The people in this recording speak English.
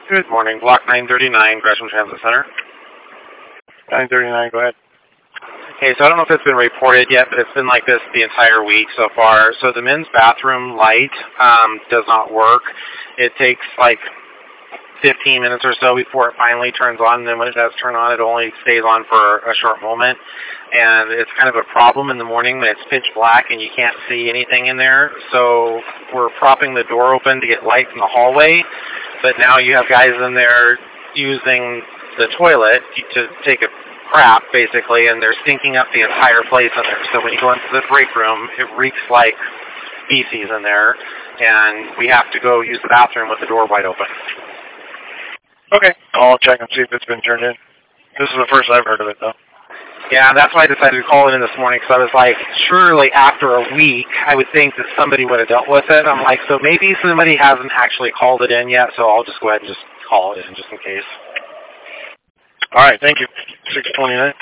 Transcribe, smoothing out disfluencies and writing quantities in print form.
Good morning. Block 939, Gresham Transit Center. 939, go ahead. Okay, so I don't know if it's been reported yet, but it's been like this the entire week so far. So the men's bathroom light does not work. It takes like 15 minutes or so before it finally turns on, and then when it does turn on, it only stays on for a short moment. And it's kind of a problem in the morning when it's pitch black and you can't see anything in there. So we're propping the door open to get light from the hallway, but now you have guys in there using the toilet to take a crap, basically, and they're stinking up the entire place in there. So when you go into the break room, it reeks like feces in there, and we have to go use the bathroom with the door wide open. Okay, I'll check and see if it's been turned in. This is the first I've heard of it, though. Yeah, that's why I decided to call it in this morning, because I was like, surely after a week, I would think that somebody would have dealt with it. I'm like, so maybe somebody hasn't actually called it in yet, so I'll just go ahead and just call it in just in case. All right, thank you. 629.